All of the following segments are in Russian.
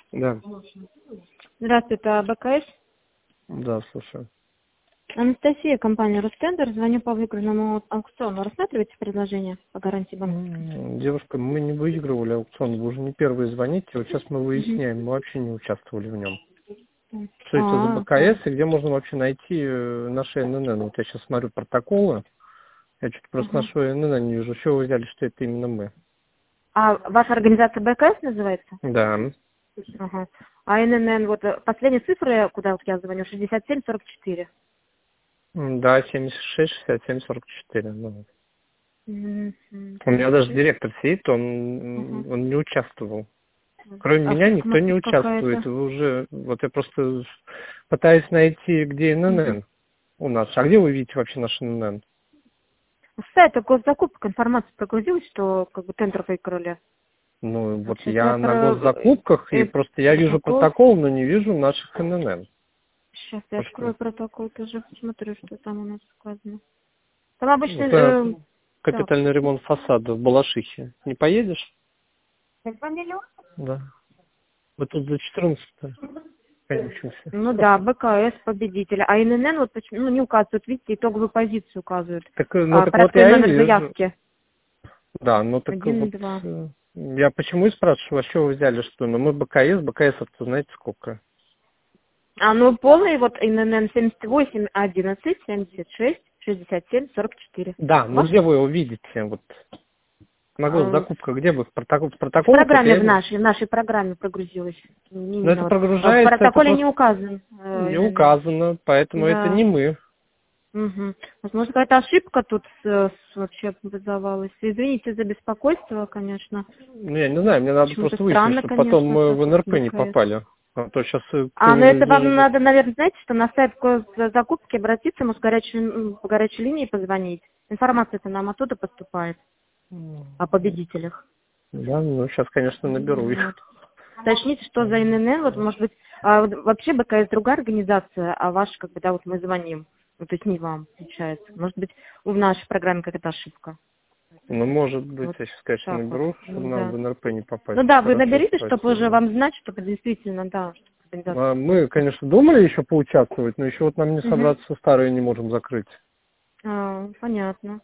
Да, Здравствуйте, это БКС. да, слушаю. Анастасия, компания Ростендер. Звоню по выигранному аукциону. Рассматриваете предложение по гарантии банковской? Девушка, мы не выигрывали аукцион, вы уже не первые звоните, вот сейчас мы Мгм. выясняем, мы вообще не участвовали в нем. Что это за Так. БКС и где можно вообще найти наши ННН? Вот я сейчас смотрю протоколы, я что-то просто Ага. нашу ННН не вижу. Что вы взяли, что это именно мы? А ваша организация БКС называется? Да. Ага. А ННН, вот последние цифры, куда вот я звоню, 6744. Да, 76, 67, 44. Ну. Мгм. У меня даже 76. директор сидит, Ага. он не участвовал. Кроме А меня слишком никто не ошибка участвует. какая-то. Вы уже, вот я просто пытаюсь найти, где Угу. ННН у нас. А где вы видите вообще наш ННН? С сайта госзакупок информация прогрузилась, что как бы тендер выиграли. Ну, вот Значит, я на госзакупках, и просто я вижу протокол. протокол, но не вижу наших ННН. Сейчас я Потому что открою протокол, тоже посмотрю, что там у нас сказано. Там обычно... это так. капитальный ремонт фасада в Балашихе. Не поедешь? Как фамилия? Да. Мы тут за 14 кончимся. Ну да, БКС победителя. А ИНН вот почему, ну, не указывают, видите, итоговую позицию указывают. Так, ну так вот Порядковый я и номер вижу. заявки. Да, ну так вот 1-2. я почему и спрашиваю, а что вы взяли, что? Ну мы БКС это знаете сколько? А ну полный вот ИНН 78 11 76 67 44. Да, ну Ваш? где вы его видите? Вот на А, госзакупках, где вы в в В протоколах, вот программе я... в нашей программе прогрузилось. Но это Именно вот. В прогружается, это протоколе не просто указан не ИНН. указано, поэтому это Да. не мы. Угу. Возможно, какая-то ошибка тут вообще образовалась. Извините за беспокойство, конечно. Ну, я не знаю, мне надо Почему-то просто выяснить, странно, чтобы потом конечно, мы так в НРП не БКС. попали. А то сейчас А, ну это вам надо, наверное, знаете, что на сайт закупки обратиться, может, по горячей линии позвонить. Информация-то нам оттуда поступает о победителях. Да, ну сейчас, конечно, наберу их. Вот. Уточните, что за ИНН, вот, может быть, вот вообще БКС другая организация, а ваш, как бы, да, вот мы звоним. Ну, то есть не вам, получается. Может быть, в нашей программе какая-то ошибка. Ну, может быть, Вот я сейчас, конечно, так вот. наберу, чтобы Ну, нам да. в НРП не попасть. Ну да, вы Хорошо, наберите, чтобы уже спасибо. вам знать, чтобы действительно, да, чтобы организация. Мы, конечно, думали еще поучаствовать, но еще вот нам не Угу. собраться старые не можем закрыть. Понятно.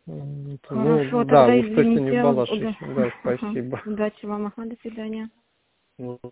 Ну, Хорошо, да, тогда уж точно не в извините. Балашихе. Да, спасибо. Удачи вам, ага, до свидания. Ну,